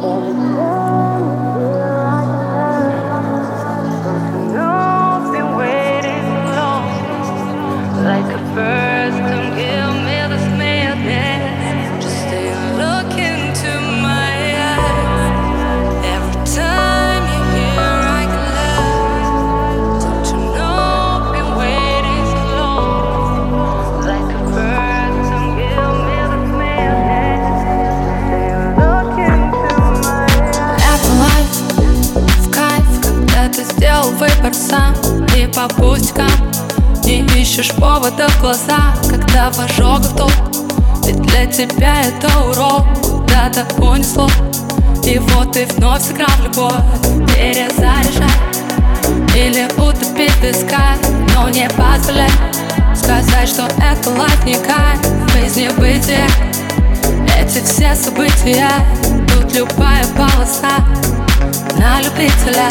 Like a first, don't give me this madness. Just stay and look into my eyes. Every time you're here, I can love. Don't you know, been waiting so long. Like a first, don't give me this madness. Stay and look into my eyes. Это лайф, в кайф, когда ты сделал выбор сам. И по пустякам не ищешь повода в глаза, когда в ожогах толк. Ведь для тебя это урок, куда-то унесло. И вот ты вновь сыграл в любовь, перезаряжай или утопить в песках. Но не позволяй сказать, что это лайф не кайф. Без небытия эти все события, тут любая полоса на любителя.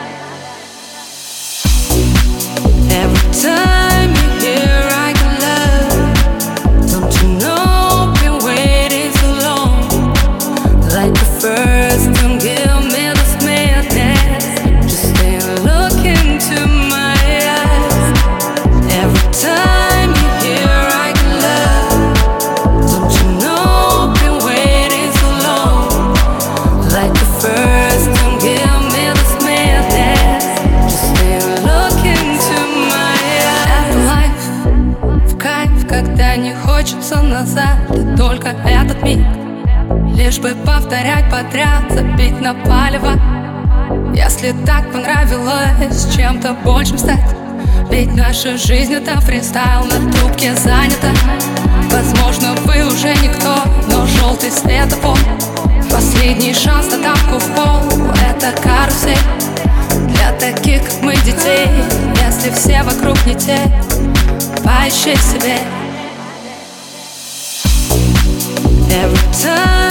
Every time you're here, I can love. Don't you know, been waiting so long. Like the first, don't give me this madness. Just stay and look into my eyes. Every time you're here, I can love. Don't you know, been waiting so long. Like the first, don't give me this madness. Just stay and look into my eyes. Это лайф, в кайф, когда не хочется назад. И только этот миг, лишь бы повторять подряд, забить на палево. Если так понравилось чем-то большим стать. Ведь наша жизнь это фристайл, на трубке занята. Возможно, вы уже никто, но желтый светофор. Последний шанс на тапку в пол, это карусель. Для таких, как мы, детей, если все вокруг не те, поищи в себе. Every time